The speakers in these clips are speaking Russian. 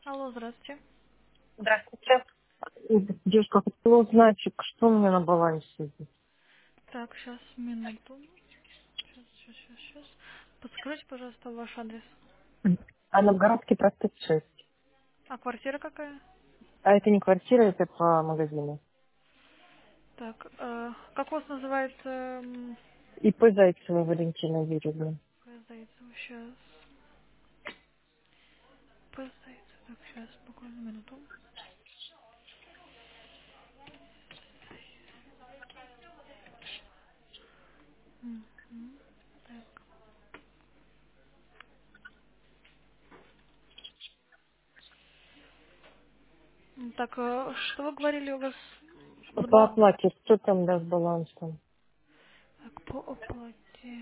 Алло, здравствуйте. Здравствуйте. Девушка, хотела узнать, что у меня на балансе. Так, сейчас, минуту. Сейчас. Подскажите, пожалуйста, ваш адрес. А Новгородский проспект 6. А квартира какая? А это не квартира, это по магазину. Так, как у вас называется ИП Зайцева Валентина Юрьевна. Зайцева? Сейчас. Зайцева. Так, сейчас, буквально минуту. Мгм. Так, Так, что вы говорили у вас за По баланс? оплате, что там даст баланс там? Так, по оплате.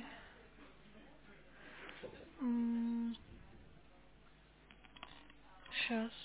Сейчас.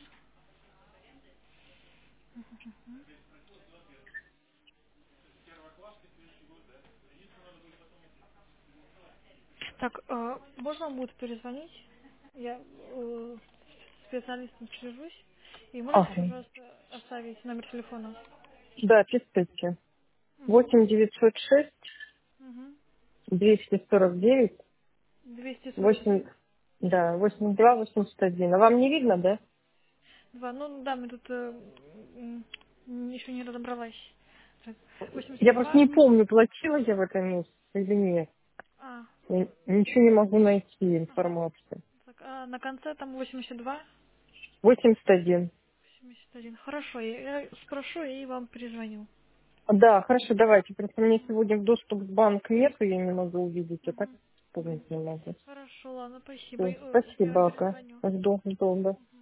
Так, можно вам будет перезвонить? Я с специалистом свяжусь. И можете, Ага. пожалуйста, оставить номер телефона? Да, пишите. Угу. 8 906 Угу. 249 8, 249. да, 8281. А вам не видно, да? Два. Ну да, мы тут еще не разобралась. Так, Я просто 82. не помню, платила я в этом месяце или нет. А, Я ничего не могу найти ага. информацию. Так, а на конце там 82. 81. 81. Хорошо, я спрошу и вам перезвоню. Да, хорошо, давайте. Просто мне сегодня доступ в банк нету, я не могу увидеть, а так Угу. вспомнить не могу. Хорошо, ладно, спасибо. Всё, Я вам спасибо, Ака. перезвоню. Жду, да.